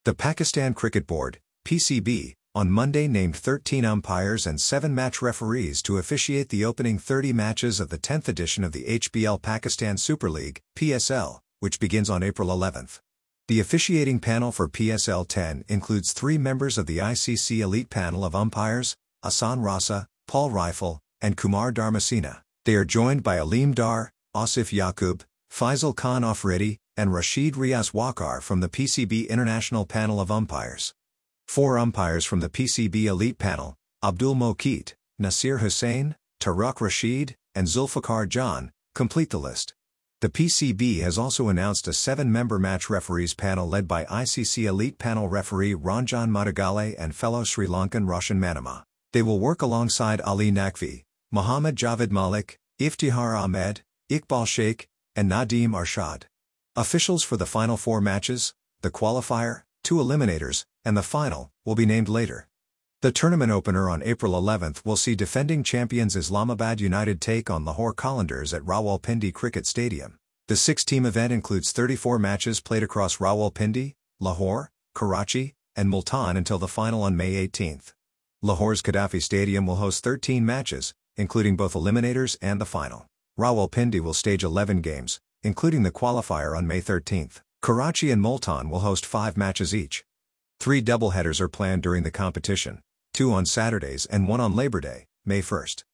The Pakistan Cricket Board, PCB, on Monday named 13 umpires and 7 match referees to officiate the opening 30 matches of the 10th edition of the HBL Pakistan Super League, PSL, which begins on April 11. The officiating panel for PSL 10 includes 3 members of the ICC Elite Panel of Umpires, Ahsan Rasa, Paul Rifle, and Kumar Dharmasena. They are joined by Aleem Dar, Asif Yaqub, Faisal Khan Afridi, and Rashid Riaz Waqar from the PCB International Panel of Umpires. 4 umpires from the PCB Elite Panel, Abdul Moqit, Nasir Hussain, Taraq Rashid, and Zulfikar Jan, complete the list. The PCB has also announced a 7-member match referees panel led by ICC Elite Panel referee Ranjan Madagale and fellow Sri Lankan Roshan Manama. They will work alongside Ali Naqvi, Muhammad Javed Malik, Iftihar Ahmed, Iqbal Sheikh, and Nadeem Arshad. Officials for the final 4 matches, the qualifier, 2 eliminators, and the final, will be named later. The tournament opener on April 11 will see defending champions Islamabad United take on Lahore Qalandars at Rawalpindi Cricket Stadium. The 6-team event includes 34 matches played across Rawalpindi, Lahore, Karachi, and Multan until the final on May 18. Lahore's Gaddafi Stadium will host 13 matches, including both eliminators and the final. Rawalpindi will stage 11 games, including the qualifier on May 13. Karachi and Multan will host 5 matches each. 3 doubleheaders are planned during the competition, 2 on Saturdays and 1 on Labor Day, May 1.